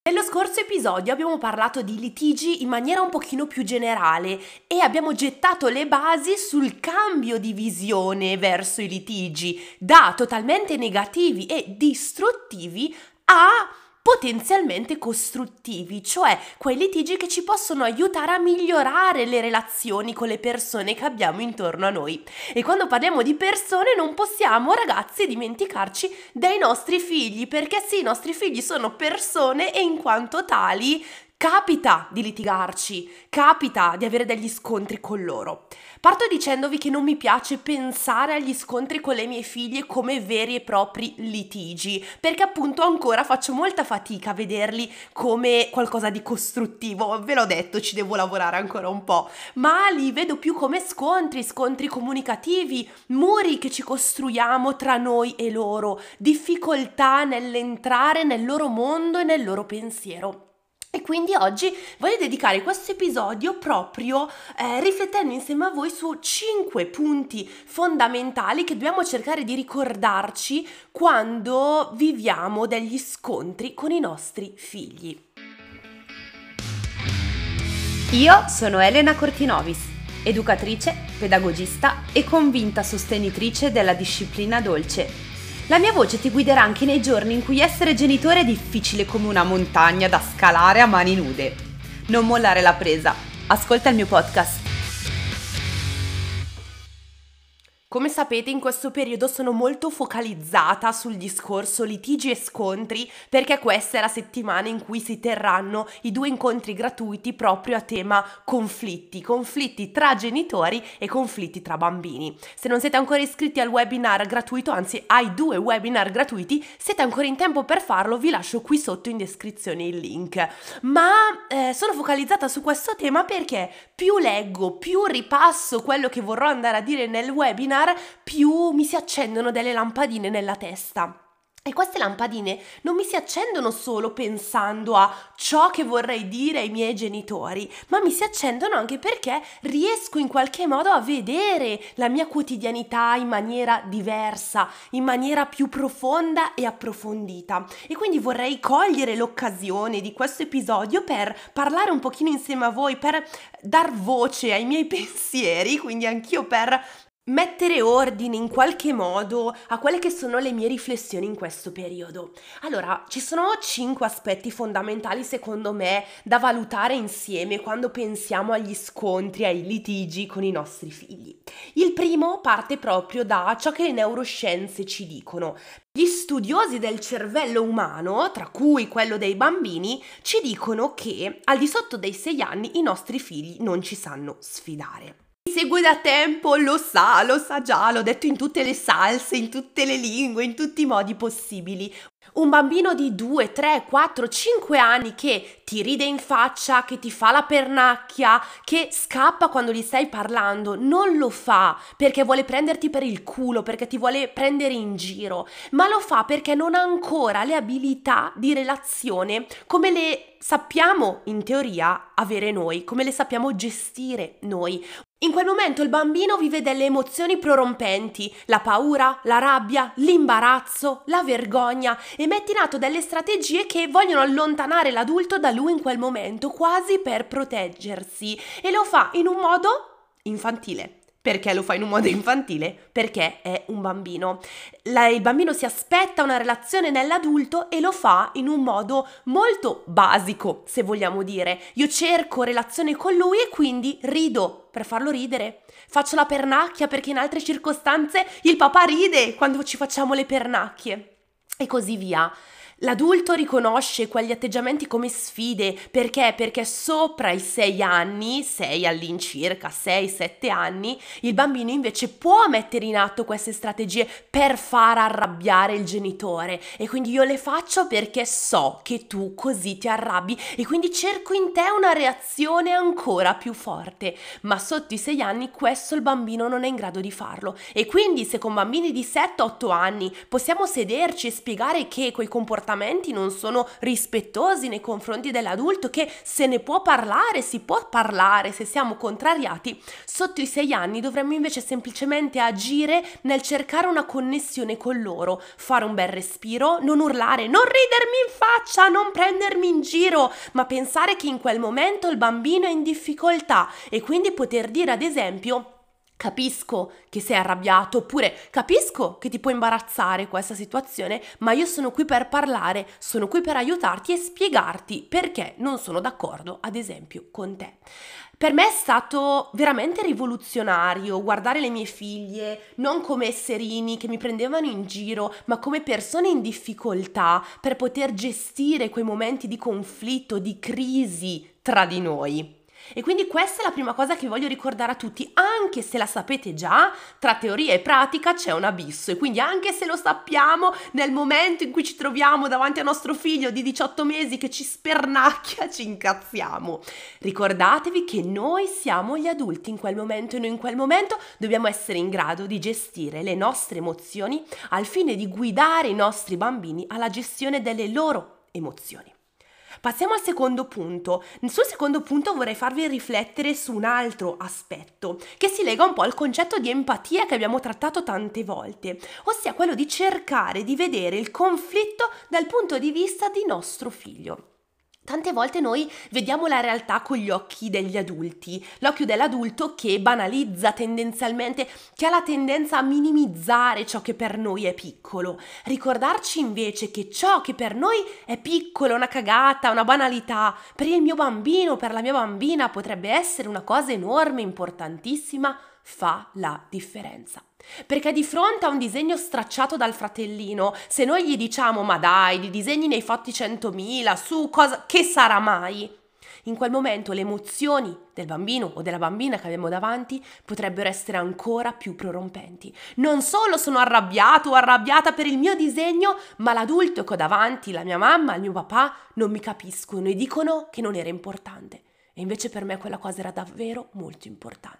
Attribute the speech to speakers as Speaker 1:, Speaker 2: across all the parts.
Speaker 1: Nello scorso episodio abbiamo parlato di litigi in maniera un pochino più generale e abbiamo gettato le basi sul cambio di visione verso i litigi, da totalmente negativi e distruttivi a potenzialmente costruttivi, cioè quei litigi che ci possono aiutare a migliorare le relazioni con le persone che abbiamo intorno a noi. E quando parliamo di persone non possiamo, ragazzi, dimenticarci dei nostri figli, perché sì, i nostri figli sono persone e in quanto tali capita di litigarci, capita di avere degli scontri con loro. Parto dicendovi che non mi piace pensare agli scontri con le mie figlie come veri e propri litigi, perché appunto ancora faccio molta fatica a vederli come qualcosa di costruttivo. Ve l'ho detto, ci devo lavorare ancora un po', ma li vedo più come scontri comunicativi, muri che ci costruiamo tra noi e loro, difficoltà nell'entrare nel loro mondo e nel loro pensiero. E quindi oggi voglio dedicare questo episodio proprio riflettendo insieme a voi su 5 punti fondamentali che dobbiamo cercare di ricordarci quando viviamo degli scontri con i nostri figli.
Speaker 2: Io sono Elena Cortinovis, educatrice, pedagogista e convinta sostenitrice della disciplina dolce. La mia voce ti guiderà anche nei giorni in cui essere genitore è difficile come una montagna da scalare a mani nude. Non mollare la presa. Ascolta il mio podcast.
Speaker 1: Come sapete, in questo periodo sono molto focalizzata sul discorso litigi e scontri, perché questa è la settimana in cui si terranno i 2 incontri gratuiti proprio a tema conflitti tra genitori e conflitti tra bambini. Se non siete ancora iscritti al webinar gratuito, anzi ai 2 webinar gratuiti, siete ancora in tempo per farlo, vi lascio qui sotto in descrizione il link. Ma sono focalizzata su questo tema perché più leggo, più ripasso quello che vorrò andare a dire nel webinar, più mi si accendono delle lampadine nella testa. E queste lampadine non mi si accendono solo pensando a ciò che vorrei dire ai miei genitori, ma mi si accendono anche perché riesco in qualche modo a vedere la mia quotidianità in maniera diversa, in maniera più profonda e approfondita. E quindi vorrei cogliere l'occasione di questo episodio per parlare un pochino insieme a voi, per dar voce ai miei pensieri, quindi anch'io per mettere ordine in qualche modo a quelle che sono le mie riflessioni in questo periodo. Allora, ci sono 5 aspetti fondamentali secondo me da valutare insieme quando pensiamo agli scontri, ai litigi con i nostri figli. Il primo parte proprio da ciò che le neuroscienze ci dicono. Gli studiosi del cervello umano, tra cui quello dei bambini, ci dicono che al di sotto dei 6 anni i nostri figli non ci sanno sfidare. Chi segue da tempo lo sa già, l'ho detto in tutte le salse, in tutte le lingue, in tutti i modi possibili. Un bambino di 2, 3, 4, 5 anni che ti ride in faccia, che ti fa la pernacchia, che scappa quando gli stai parlando, non lo fa perché vuole prenderti per il culo, perché ti vuole prendere in giro, ma lo fa perché non ha ancora le abilità di relazione come le sappiamo in teoria avere noi, come le sappiamo gestire noi. In quel momento il bambino vive delle emozioni prorompenti, la paura, la rabbia, l'imbarazzo, la vergogna e mette in atto delle strategie che vogliono allontanare l'adulto da lui in quel momento, quasi per proteggersi, e lo fa in un modo infantile. Perché lo fa in un modo infantile? Perché è un bambino. Il bambino si aspetta una relazione nell'adulto e lo fa in un modo molto basico, se vogliamo dire. Io cerco relazione con lui e quindi rido per farlo ridere. Faccio la pernacchia perché in altre circostanze il papà ride quando ci facciamo le pernacchie. E così via. L'adulto riconosce quegli atteggiamenti come sfide, perché? Perché sopra i 6 anni, 6 all'incirca, 6-7 anni, il bambino invece può mettere in atto queste strategie per far arrabbiare il genitore e quindi io le faccio perché so che tu così ti arrabbi e quindi cerco in te una reazione ancora più forte, ma sotto i 6 anni questo il bambino non è in grado di farlo e quindi se con bambini di 7-8 anni possiamo sederci e spiegare che quei comportamenti comportamenti non sono rispettosi nei confronti dell'adulto, che se ne può parlare, si può parlare se siamo contrariati, sotto i 6 anni dovremmo invece semplicemente agire nel cercare una connessione con loro, fare un bel respiro, non urlare, non ridermi in faccia, non prendermi in giro, ma pensare che in quel momento il bambino è in difficoltà e quindi poter dire ad esempio: capisco che sei arrabbiato, oppure capisco che ti può imbarazzare questa situazione, ma io sono qui per parlare, sono qui per aiutarti e spiegarti perché non sono d'accordo, ad esempio, con te. Per me è stato veramente rivoluzionario guardare le mie figlie non come esserini che mi prendevano in giro, ma come persone in difficoltà per poter gestire quei momenti di conflitto, di crisi tra di noi. E quindi questa è la prima cosa che voglio ricordare a tutti, anche se la sapete già, tra teoria e pratica c'è un abisso, e quindi anche se lo sappiamo, nel momento in cui ci troviamo davanti a nostro figlio di 18 mesi che ci spernacchia, ci incazziamo. Ricordatevi che noi siamo gli adulti in quel momento e noi in quel momento dobbiamo essere in grado di gestire le nostre emozioni al fine di guidare i nostri bambini alla gestione delle loro emozioni. Passiamo al secondo punto. Sul secondo punto vorrei farvi riflettere su un altro aspetto che si lega un po' al concetto di empatia che abbiamo trattato tante volte, ossia quello di cercare di vedere il conflitto dal punto di vista di nostro figlio. Tante volte noi vediamo la realtà con gli occhi degli adulti, l'occhio dell'adulto che banalizza tendenzialmente, che ha la tendenza a minimizzare ciò che per noi è piccolo. Ricordarci invece che ciò che per noi è piccolo, una cagata, una banalità, per il mio bambino, per la mia bambina potrebbe essere una cosa enorme, importantissima, fa la differenza. Perché di fronte a un disegno stracciato dal fratellino, se noi gli diciamo ma dai, di disegni ne hai fatti 100.000, su cosa, che sarà mai? In quel momento le emozioni del bambino o della bambina che abbiamo davanti potrebbero essere ancora più prorompenti. Non solo sono arrabbiato o arrabbiata per il mio disegno, ma l'adulto che ho davanti, la mia mamma, il mio papà, non mi capiscono e dicono che non era importante. E invece per me quella cosa era davvero molto importante.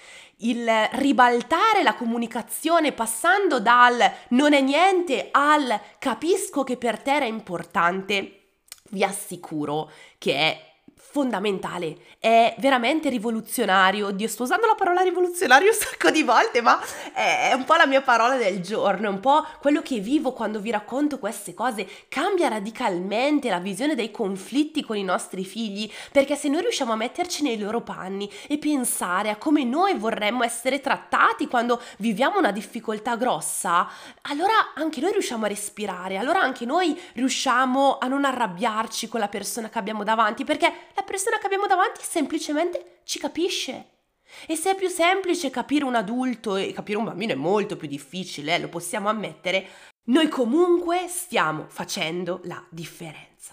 Speaker 1: Il ribaltare la comunicazione passando dal non è niente al capisco che per te era importante, vi assicuro che è fondamentale, è veramente rivoluzionario. Oddio, sto usando la parola rivoluzionario un sacco di volte, ma è un po' la mia parola del giorno, è un po' quello che vivo quando vi racconto queste cose. Cambia radicalmente la visione dei conflitti con i nostri figli, perché se noi riusciamo a metterci nei loro panni e pensare a come noi vorremmo essere trattati quando viviamo una difficoltà grossa, allora anche noi riusciamo a respirare, allora anche noi riusciamo a non arrabbiarci con la persona che abbiamo davanti, perché la persona che abbiamo davanti semplicemente ci capisce. E se è più semplice capire un adulto e capire un bambino è molto più difficile, lo possiamo ammettere, noi comunque stiamo facendo la differenza.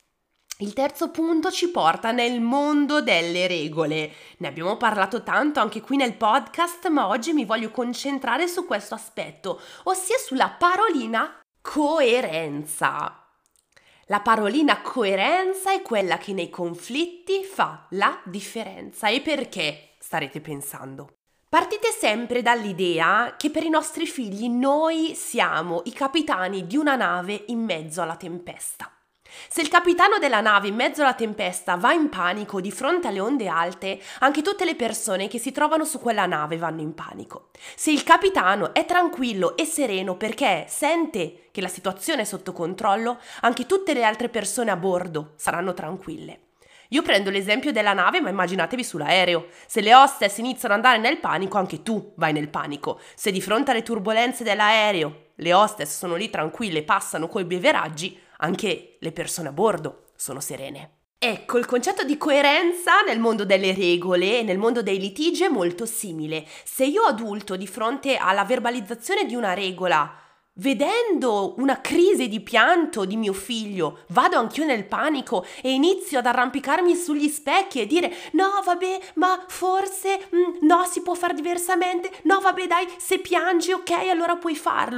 Speaker 1: Il terzo punto ci porta nel mondo delle regole. Ne abbiamo parlato tanto anche qui nel podcast, ma oggi mi voglio concentrare su questo aspetto, ossia sulla parolina coerenza. La parolina coerenza è quella che nei conflitti fa la differenza. E perché? Starete pensando. Partite sempre dall'idea che per i nostri figli noi siamo i capitani di una nave in mezzo alla tempesta. Se il capitano della nave in mezzo alla tempesta va in panico di fronte alle onde alte, anche tutte le persone che si trovano su quella nave vanno in panico. Se il capitano è tranquillo e sereno perché sente che la situazione è sotto controllo, anche tutte le altre persone a bordo saranno tranquille. Io prendo l'esempio della nave, ma immaginatevi sull'aereo. Se le hostess iniziano ad andare nel panico, anche tu vai nel panico. Se di fronte alle turbolenze dell'aereo le hostess sono lì tranquille, passano coi beveraggi, anche le persone a bordo sono serene. Ecco, il concetto di coerenza nel mondo delle regole e nel mondo dei litigi è molto simile. Se io adulto di fronte alla verbalizzazione di una regola, vedendo una crisi di pianto di mio figlio, vado anch'io nel panico e inizio ad arrampicarmi sugli specchi e dire no vabbè, ma forse no, si può fare diversamente, no vabbè dai, se piangi ok allora puoi farlo.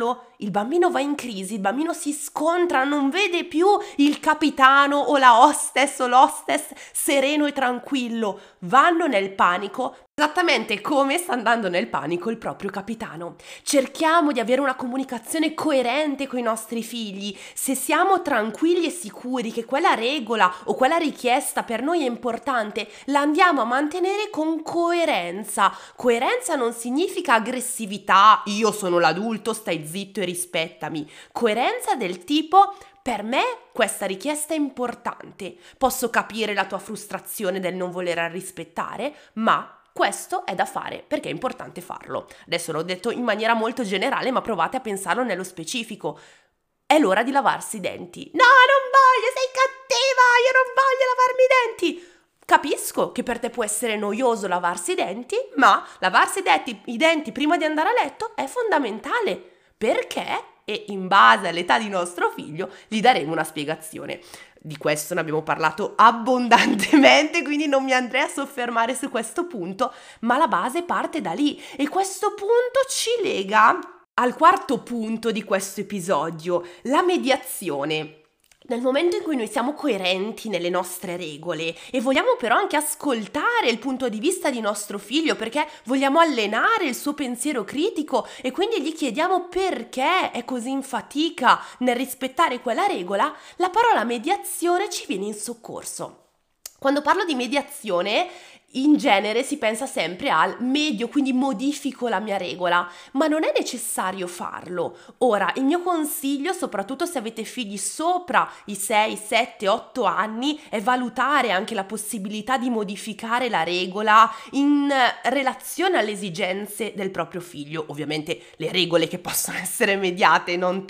Speaker 1: il bambino va in crisi, il bambino si scontra, non vede più il capitano o la hostess o l'hostess sereno e tranquillo, vanno nel panico, esattamente come sta andando nel panico il proprio capitano. Cerchiamo di avere una comunicazione coerente con i nostri figli. Se siamo tranquilli e sicuri che quella regola o quella richiesta per noi è importante, la andiamo a mantenere con coerenza. Coerenza non significa aggressività, io sono l'adulto, stai zitto e rispettami. Coerenza del tipo: per me questa richiesta è importante, posso capire la tua frustrazione del non voler rispettare, ma questo è da fare perché è importante farlo. Adesso l'ho detto in maniera molto generale, ma provate a pensarlo nello specifico. È l'ora di lavarsi i denti. No, non voglio, sei cattiva, io non voglio lavarmi i denti. Capisco che per te può essere noioso lavarsi i denti, ma lavarsi i denti prima di andare a letto è fondamentale. Perché? E in base all'età di nostro figlio gli daremo una spiegazione. Di questo ne abbiamo parlato abbondantemente, quindi non mi andrei a soffermare su questo punto, ma la base parte da lì e questo punto ci lega al quarto punto di questo episodio, la mediazione. Nel momento in cui noi siamo coerenti nelle nostre regole e vogliamo però anche ascoltare il punto di vista di nostro figlio perché vogliamo allenare il suo pensiero critico e quindi gli chiediamo perché è così in fatica nel rispettare quella regola, la parola mediazione ci viene in soccorso. Quando parlo di mediazione, in genere si pensa sempre al medio, quindi modifico la mia regola, ma non è necessario farlo. Ora, il mio consiglio, soprattutto se avete figli sopra i 6, 7, 8 anni, è valutare anche la possibilità di modificare la regola in relazione alle esigenze del proprio figlio. Ovviamente le regole che possono essere mediate, non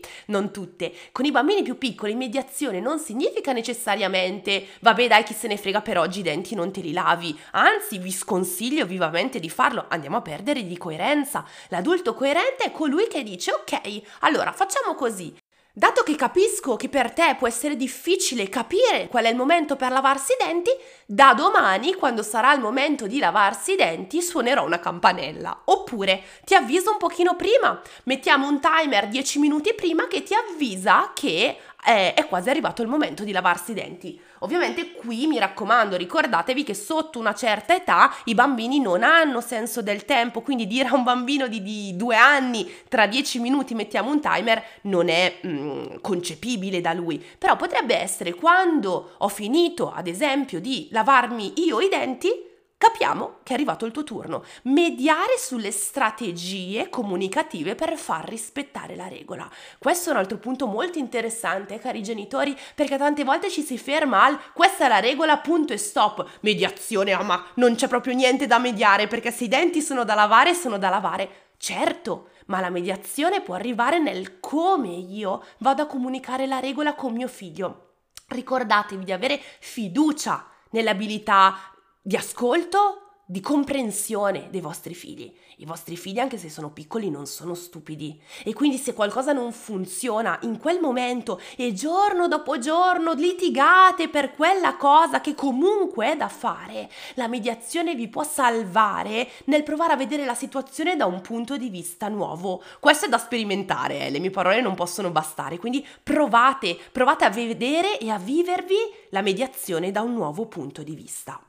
Speaker 1: tutte. Con i bambini più piccoli, mediazione non significa necessariamente vabbè dai chi se ne frega per oggi i denti non te li lavi. Anzi, vi sconsiglio vivamente di farlo, andiamo a perdere di coerenza. L'adulto coerente è colui che dice ok, allora facciamo così. Dato che capisco che per te può essere difficile capire qual è il momento per lavarsi i denti, da domani, quando sarà il momento di lavarsi i denti, suonerò una campanella. Oppure ti avviso un pochino prima, mettiamo un timer 10 minuti prima che ti avvisa che è quasi arrivato il momento di lavarsi i denti. Ovviamente qui mi raccomando, ricordatevi che sotto una certa età i bambini non hanno senso del tempo, quindi dire a un bambino di 2 anni tra 10 minuti mettiamo un timer non è concepibile da lui, però potrebbe essere quando ho finito ad esempio di lavarmi io i denti, capiamo che è arrivato il tuo turno. Mediare sulle strategie comunicative per far rispettare la regola. Questo è un altro punto molto interessante, cari genitori, perché tante volte ci si ferma al questa è la regola, punto e stop. Mediazione, ma non c'è proprio niente da mediare, perché se i denti sono da lavare, sono da lavare. Certo, ma la mediazione può arrivare nel come io vado a comunicare la regola con mio figlio. Ricordatevi di avere fiducia nelle abilità di ascolto, di comprensione dei vostri figli. I vostri figli, anche se sono piccoli, non sono stupidi. E quindi se qualcosa non funziona in quel momento e giorno dopo giorno litigate per quella cosa che comunque è da fare, la mediazione vi può salvare nel provare a vedere la situazione da un punto di vista nuovo. Questo è da sperimentare, le mie parole non possono bastare, quindi provate a vedere e a vivervi la mediazione da un nuovo punto di vista.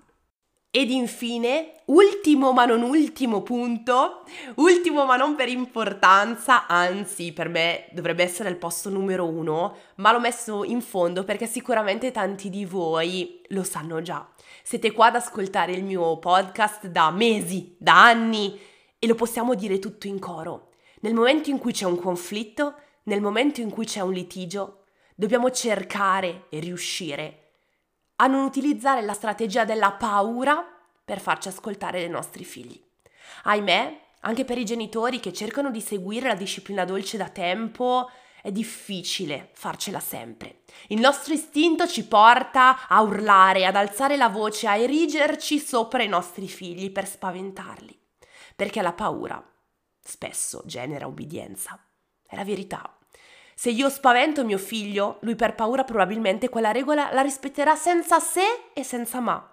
Speaker 1: Ed infine, ultimo ma non ultimo punto, ultimo ma non per importanza, anzi per me dovrebbe essere il posto numero 1, ma l'ho messo in fondo perché sicuramente tanti di voi lo sanno già. Siete qua ad ascoltare il mio podcast da mesi, da anni e lo possiamo dire tutto in coro. Nel momento in cui c'è un conflitto, nel momento in cui c'è un litigio, dobbiamo cercare e riuscire a non utilizzare la strategia della paura per farci ascoltare dai nostri figli. Ahimè, anche per i genitori che cercano di seguire la disciplina dolce da tempo, è difficile farcela sempre. Il nostro istinto ci porta a urlare, ad alzare la voce, a erigerci sopra i nostri figli per spaventarli. Perché la paura spesso genera ubbidienza. È la verità. Se io spavento mio figlio, lui per paura probabilmente quella regola la rispetterà senza se e senza ma.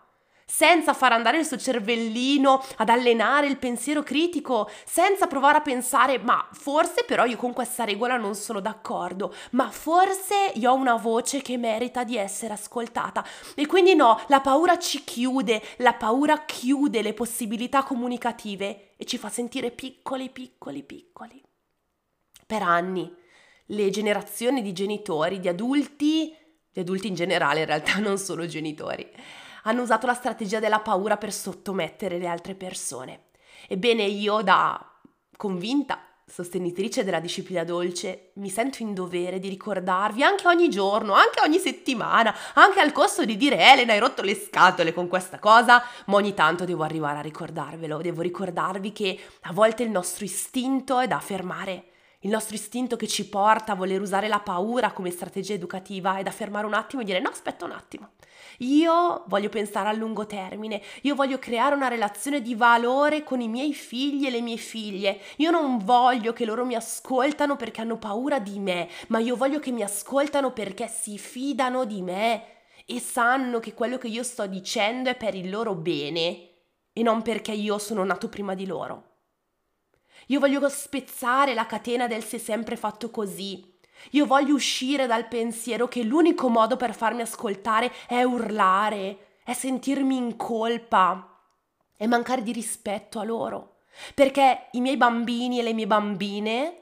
Speaker 1: senza far andare il suo cervellino ad allenare il pensiero critico, senza provare a pensare ma forse però io con questa regola non sono d'accordo, ma forse io ho una voce che merita di essere ascoltata. E quindi no, la paura ci chiude, la paura chiude le possibilità comunicative e ci fa sentire piccoli, piccoli, piccoli. Per anni le generazioni di genitori, di adulti in generale, in realtà non solo genitori, hanno usato la strategia della paura per sottomettere le altre persone. Ebbene, io da convinta sostenitrice della disciplina dolce mi sento in dovere di ricordarvi anche ogni giorno, anche ogni settimana, anche al costo di dire Elena hai rotto le scatole con questa cosa, ma ogni tanto devo arrivare a ricordarvelo, devo ricordarvi che a volte il nostro istinto è da fermare. Il nostro istinto che ci porta a voler usare la paura come strategia educativa è da fermare un attimo e dire no, aspetta un attimo. Io voglio pensare a lungo termine, io voglio creare una relazione di valore con i miei figli e le mie figlie. Io non voglio che loro mi ascoltano perché hanno paura di me, ma io voglio che mi ascoltano perché si fidano di me e sanno che quello che io sto dicendo è per il loro bene e non perché io sono nato prima di loro. Io voglio spezzare la catena del si è sempre fatto così. Io voglio uscire dal pensiero che l'unico modo per farmi ascoltare è urlare, è sentirmi in colpa, è mancare di rispetto a loro. Perché i miei bambini e le mie bambine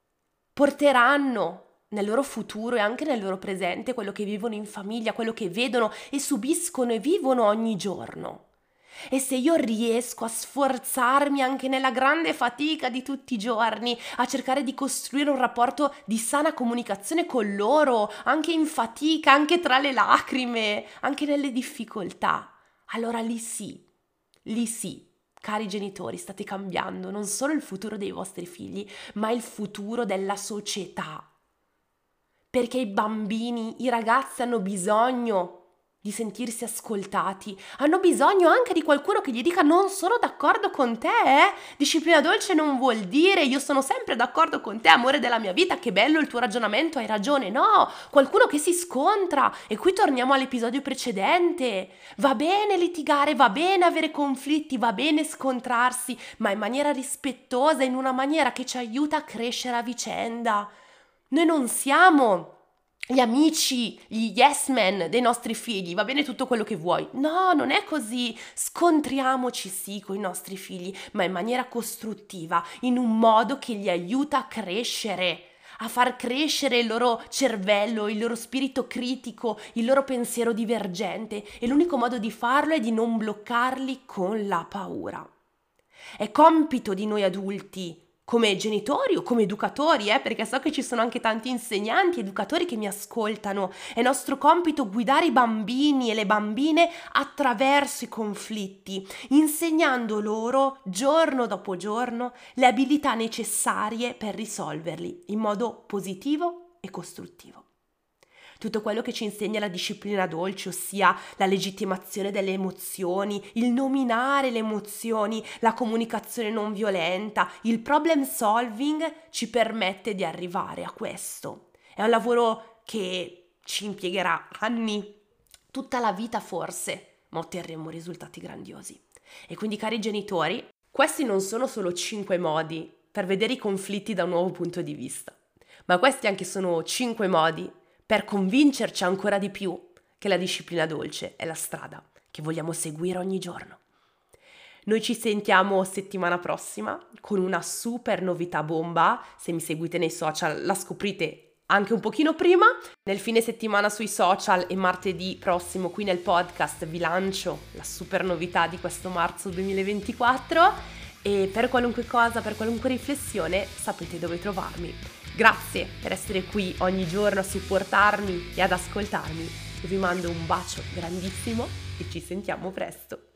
Speaker 1: porteranno nel loro futuro e anche nel loro presente quello che vivono in famiglia, quello che vedono e subiscono e vivono ogni giorno. E se io riesco a sforzarmi anche nella grande fatica di tutti i giorni, a cercare di costruire un rapporto di sana comunicazione con loro, anche in fatica, anche tra le lacrime, anche nelle difficoltà, allora lì sì, cari genitori, state cambiando non solo il futuro dei vostri figli, ma il futuro della società. Perché i bambini, i ragazzi hanno bisogno di sentirsi ascoltati, hanno bisogno anche di qualcuno che gli dica non sono d'accordo con te, Disciplina dolce non vuol dire io sono sempre d'accordo con te, amore della mia vita, che bello il tuo ragionamento, hai ragione, no, qualcuno che si scontra. E qui torniamo all'episodio precedente, va bene litigare, va bene avere conflitti, va bene scontrarsi, ma in maniera rispettosa, in una maniera che ci aiuta a crescere a vicenda. Noi non siamo gli amici, gli yes men dei nostri figli, va bene tutto quello che vuoi. No, non è così. Scontriamoci sì con i nostri figli, ma in maniera costruttiva, in un modo che li aiuta a crescere, a far crescere il loro cervello, il loro spirito critico, il loro pensiero divergente. E l'unico modo di farlo è di non bloccarli con la paura. È compito di noi adulti, come genitori o come educatori, perché so che ci sono anche tanti insegnanti, educatori che mi ascoltano. È nostro compito guidare i bambini e le bambine attraverso i conflitti, insegnando loro giorno dopo giorno le abilità necessarie per risolverli in modo positivo e costruttivo. Tutto quello che ci insegna la disciplina dolce, ossia la legittimazione delle emozioni, il nominare le emozioni, la comunicazione non violenta, il problem solving, ci permette di arrivare a questo. È un lavoro che ci impiegherà anni, tutta la vita forse, ma otterremo risultati grandiosi. E quindi, cari genitori, questi non sono solo 5 modi per vedere i conflitti da un nuovo punto di vista, ma questi anche sono 5 modi per convincerci ancora di più che la disciplina dolce è la strada che vogliamo seguire ogni giorno. Noi ci sentiamo settimana prossima con una super novità bomba. Se mi seguite nei social la scoprite anche un pochino prima. Nel fine settimana sui social e martedì prossimo qui nel podcast vi lancio la super novità di questo marzo 2024 e per qualunque cosa, per qualunque riflessione sapete dove trovarmi. Grazie per essere qui ogni giorno a supportarmi e ad ascoltarmi. Vi mando un bacio grandissimo e ci sentiamo presto.